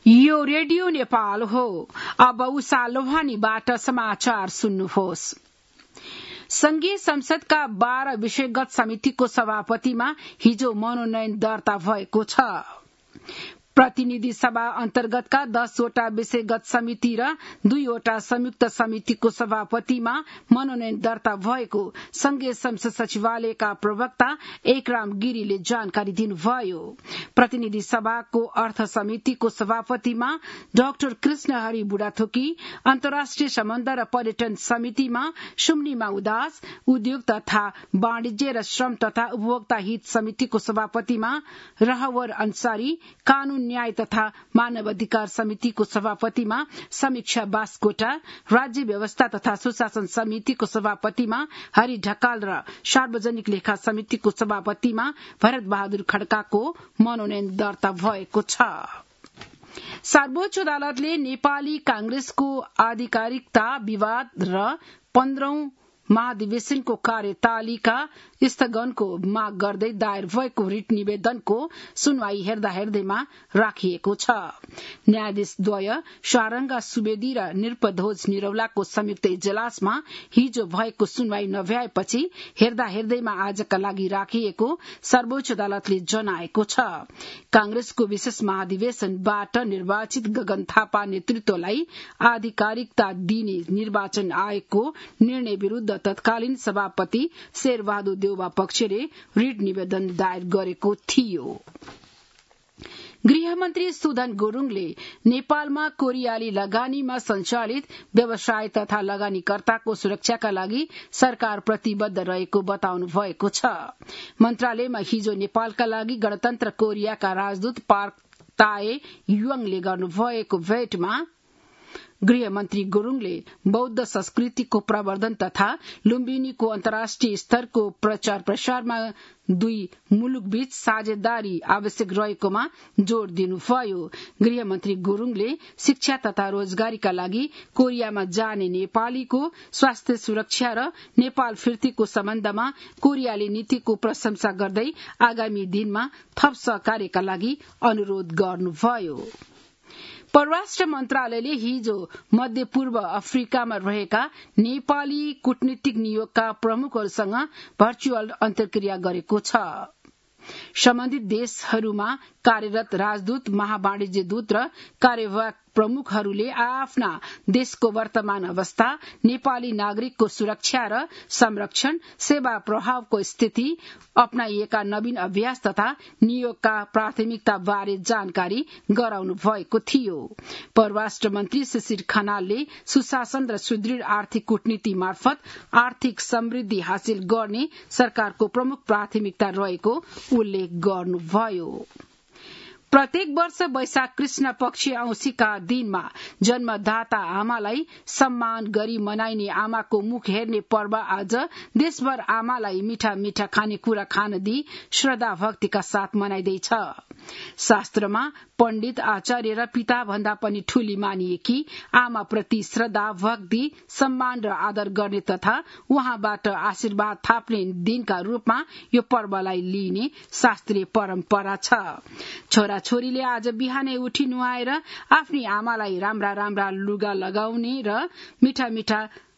यो रेडियो नेपाल हो। अब उषा लोहानीबाट समाचार सुन्नुहोस्। संघीय संसदका 12 विषयगत समितिको सभापतिमा हिजो मनोनयन दर्ता भएको छ। प्रतिनिधि सभा अन्तर्गतका 10 वटा विषयगत समिति र 2 वटा संयुक्त समितिको सभापतिमा मनोनयन दर्ता भएको संघीय संसद सचिवालयका प्रवक्ता एकराम गिरीले जानकारी दिनुभयो। प्रतिनिधि सभाको अर्थ समितिको सभापतिमा डाक्टर कृष्णहरि बुढाथोकी, अन्तर्राष्ट्रिय सम्बन्ध र पर्यटन समितिमा सुम्निमा उदास, उद्योग तथा वाणिज्य र श्रम तथा उपभोक्ता हित समितिको सभापतिमा रहवर अन्सारी, कानून न्याय तथा मानव अधिकार समितिको सभापतिमा समीक्षा बास्कोटा, राज्य व्यवस्था तथा सुशासन समितिको सभापतिमा हरि ढकाल र सार्वजनिक लेखा समितिको सभापतिमा भरत बहादुर खड्काको मनोनयन दर्ता भएको छ। सर्वोच्च अदालतले नेपाली कांग्रेसको आधिकारिकता विवाद र 15औं महाधिवेशनको कार्यतालिका स्थगनको माग गर्दै दायर भएको रिट निवेदनको सुनवाई हेर्दैमा राखिएको छ। न्यायाधीशद्वय शारंगा सुवेदी र निरपध्वज निरौलाको संयुक्त इजलासमा हिजो भएको सुनवाई नभएपछि हेर्दैमा आजका लागि राखिएको सर्वोच्च अदालतले जनाएको छ। कांग्रेसको विशेष महाधिवेशनबाट निर्वाचित गगन थापा नेतृत्वलाई आधिकारिकता दिने निर्वाचन आयोगको निर्णय विरूद्ध तत्कालीन सभापति शेरबहादुर देउवा पक्षले रिट निवेदन दायर गरेको थियो। गृहमन्त्री सुदन गुरूङले नेपालमा कोरियाली लगानीमा सञ्चालित व्यवसाय तथा लगानीकर्ताको सुरक्षाका लागि सरकार प्रतिबद्ध रहेको बताउनु भएको छ। मन्त्रालयमा हिजो नेपालका लागि गणतन्त्र कोरियाका राजदूत पार्क ताए युङले गर्नुभएको भेटमा गृहमन्त्री गुरूङले बौद्ध संस्कृतिको प्रवर्धन तथा लुम्बिनीको अन्तर्राष्ट्रिय स्तरको प्रचार प्रसारमा दुई मुलुकबीच साझेदारी आवश्यक रहेकोमा जोड़ दिनुभयो। गृहमन्त्री गुरूङले शिक्षा तथा रोजगारीका लागि कोरियामा जाने नेपालीको स्वास्थ्य सुरक्षा र नेपाल फिर्तीको सम्बन्धमा कोरियाली नीतिको प्रशंसा गर्दै आगामी दिनमा थप सहकार्यका लागि अनुरोध गर्नुभयो। परराष्ट्र मन्त्रालयले हिजो मध्यपूर्व अफ्रिकामा रहेका नेपाली कूटनीतिक नियोगका प्रमुखहरूसँग भर्चुअल अन्तर्क्रिया गरेको छ। सम्बन्धित देशहरूमा कार्यरत राजदूत, महावाणिज्य दूत र कार्यवाहक प्रमुखहरूले आफ्ना देशको वर्तमान अवस्था, नेपाली नागरिकको सुरक्षा र संरक्षण, सेवा प्रभावको स्थिति, अपनाइएका नवीन अभ्यास तथा नियोगका प्राथमिकता बारे जानकारी गराउनु भएको थियो। परराष्ट्र मन्त्री शिशिर खनालले सुशासन र सुदृढ आर्थिक कूटनीति मार्फत आर्थिक समृद्धि हासिल गर्ने सरकारको प्रमुख प्राथमिकता रहेको उल्लेख गर्नुभयो। प्रत्येक वर्ष वैशाख कृष्ण पक्ष औंसीका दिनमा जन्मदाता आमालाई सम्मान गरी मनाइने आमाको मुख हेर्ने पर्व आज देशभर आमालाई मिठा मिठा खानेकुरा खान दिई श्रद्धा भक्तिका साथ मनाइँदैछ। शास्त्रमा पण्डित, आचार्य र पिता भन्दा पनि ठूली मानिएकी आमाप्रति श्रद्धा, भक्ति, सम्मान र आदर गर्ने तथा उहाँबाट आशीर्वाद थाप्ने दिनका रूपमा यो पर्वलाई लिइने शास्त्रीय परम्परा छ। छोरीले आज बिहानै उठी नुहाएर आफ्नी आमालाई राम्रा राम्रा लुगा लगाउने र मिठा मिठा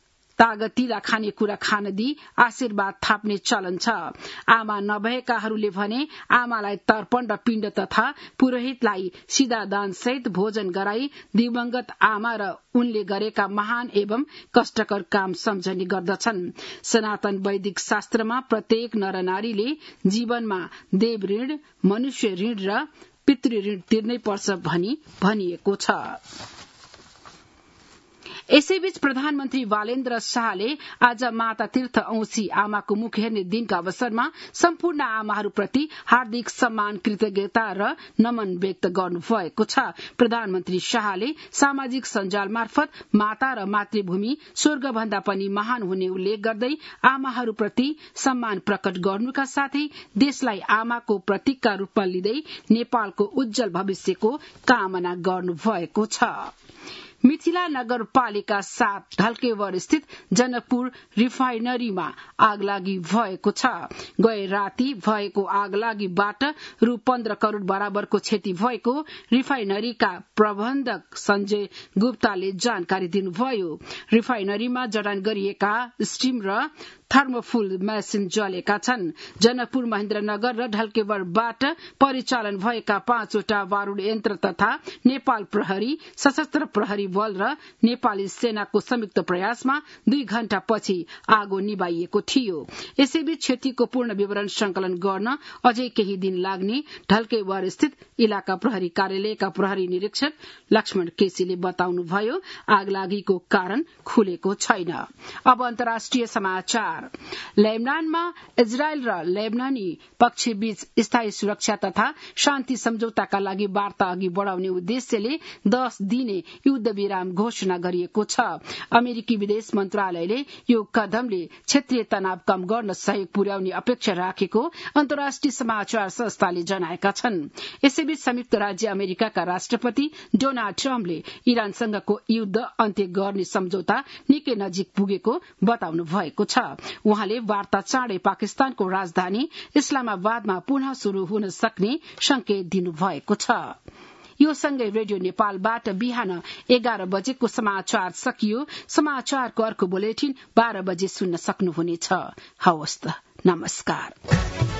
तागतिला खानेकुरा खान दिई आशीर्वाद थाप्ने चलन छ। आमा नभएकाहरूले भने आमालाई तर्पण र पिण्ड तथा पुरोहितलाई सिधा दान सहित भोजन गराई दिवंगत आमा र उनले गरेका महान एवं कष्टकर काम सम्झने गर्दछन्। सनातन वैदिक शास्त्रमा प्रत्येक नरनारीले जीवनमा देव ऋण, मनुष्य ऋण र पितृ ऋण तिर्नै पर्छ भनिएको छ। यसैबीच प्रधानमन्त्री बालेन्द्र शाहले आज माता तीर्थ औंसी आमाको मुख हेर्ने दिनका अवसरमा सम्पूर्ण आमाहरूप्रति हार्दिक सम्मान, कृतज्ञता र नमन व्यक्त गर्नुभएको छ। प्रधानमन्त्री शाहले सामाजिक सञ्जाल मार्फत माता र मातृभूमि स्वर्गभन्दा पनि महान हुने उल्लेख गर्दै आमाहरूप्रति सम्मान प्रकट गर्नुका साथै देशलाई आमाको प्रतीकका रूपमा लिँदै नेपालको उज्जवल भविष्यको कामना गर्नुभएको छ। मिथिला नगरपालिका 7 ढल्केवर स्थित जनकपुर रिफाइनरीमा आगलागी भएको छ। गए राति भएको आगलागीबाट रु 15 करोड़ बराबरको क्षति भएको रिफाइनरीका प्रबन्धक संजय गुप्ताले जानकारी दिनुभयो। रिफाइनरीमा जडान गरिएका स्टीम र थर्मोफुल मेसिन जलेका छन्। जनकपुर महेन्द्रनगर र ढल्केवरबाट परिचालन भएका 5 वटा बारूद यन्त्र तथा नेपाल प्रहरी, सशस्त्र प्रहरी बल र नेपाली सेनाको संयुक्त प्रयासमा 2 घण्टा पछि आगो निभाइएको थियो। यसैबीच क्षतिको पूर्ण विवरण संकलन गर्न अझै केही दिन लाग्ने ढल्केवर स्थित इलाका प्रहरी कार्यालयका प्रहरी निरीक्षक लक्ष्मण केसीले बताउनुभयो। आगलागीको कारण खुलेको छैन। अब अन्तर्राष्ट्रिय समाचार। लेबनानमा इजरायल र लेबनानी पक्षबीच स्थायी सुरक्षा तथा शान्ति सम्झौताका लागि वार्ता अघि बढ़ाउने उद्देश्यले 10 दिने युद्ध विराम घोषणा गरिएको छ। अमेरिकी विदेश मन्त्रालयले यो कदमले क्षेत्रीय तनाव कम गर्न सहयोग पुर्याउने अपेक्षा राखेको अन्तर्राष्ट्रिय समाचार संस्थाले जनाएका छन्। यसैबीच संयुक्त राज्य अमेरिकाका राष्ट्रपति डोनाल्ड ट्रम्पले इरानसँगको युद्ध अन्त्य गर्ने सम्झौता निकै नजिक पुगेको बताउनु भएको छ। उहाँले वार्ता चाँडै पाकिस्तानको राजधानी इस्लामाबादमा पुनः शुरू हुन सक्ने संकेत दिनुभएको छ। यो सँगै रेडियो नेपालबाट बिहान 11 बजेको समाचार सकियो। समाचारको अर्को बुलेटिन 12 बजे सुन्न सक्नुहुनेछ। हवस् त, नमस्कार।